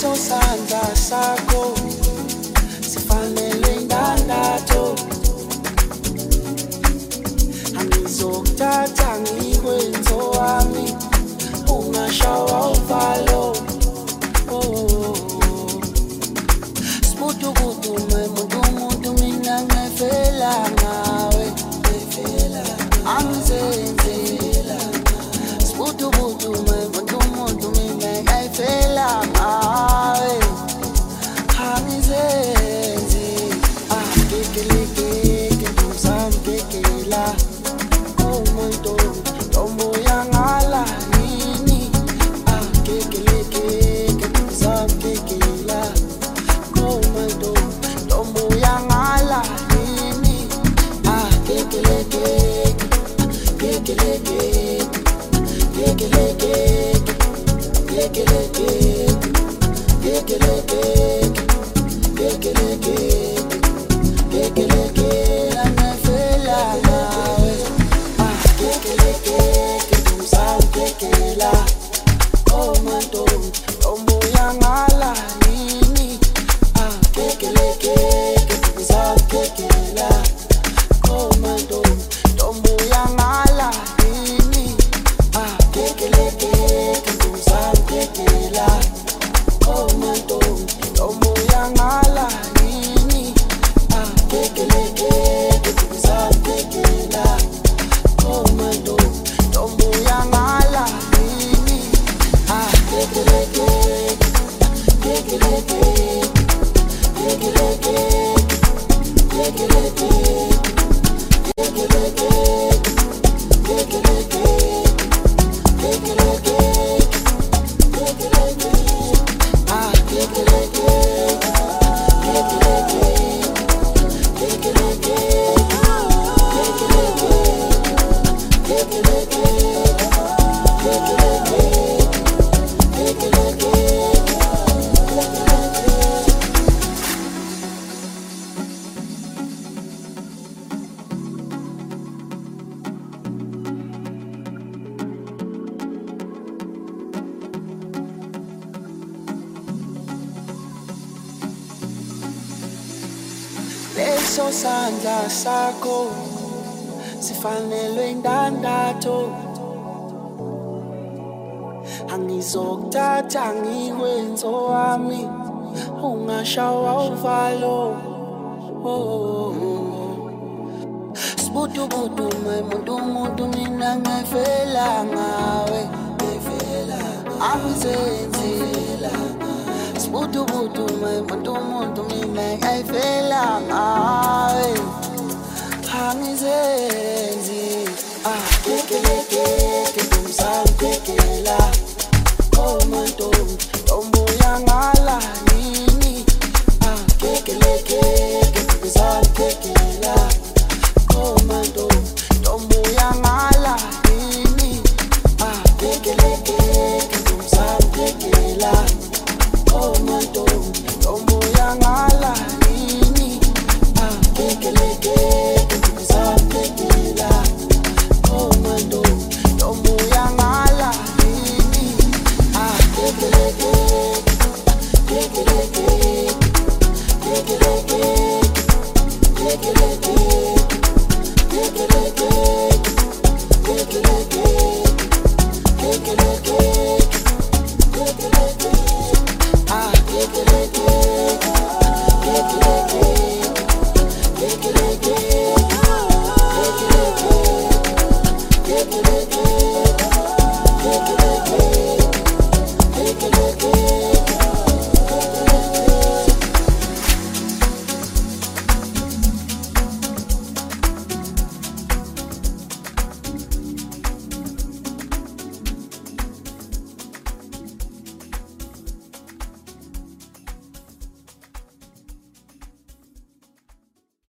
leso sandla sakho sifanele indandatho angizokuthatha ngikwenzo wami ungashawa uvalo Sputu muntu mina ngefela ngawe angizenzela Sputu muntu mina ngefela ngawe angizenze kekeleke kuzamkekela umuntu omoya ngala yini kekeleke kuzamkekela umuntu omoya ngala yini kekeleke kekeleke kekeleke kekeleke kekeleke kekeleke kekeleke angefela ngawe kekeleke kuzamkekela umuntu omoya ngala yini kekeleke kuzamkekela umuntu omoya ngala yini kekeleke kuzamkekela umuntu omoya ngala yini kekeleke kuzamkekela umuntu omoya ngala yini kekeleke kekeleke kekeleke kekeleke kekeleke kekeleke kekeleke leso sandla sakho sifanelwe indandatho angizokuthatha ngikwenzo wami ungashawa uvalo Sputu muntu mina ngefela ngawe angizenzela Sputu muntu mina ngefela ngawe angizenzi kekeleke kuzamkekela umuntu omoya ngala yini kekeleke kuzamkekela umuntu omoya ngala yini kekeleke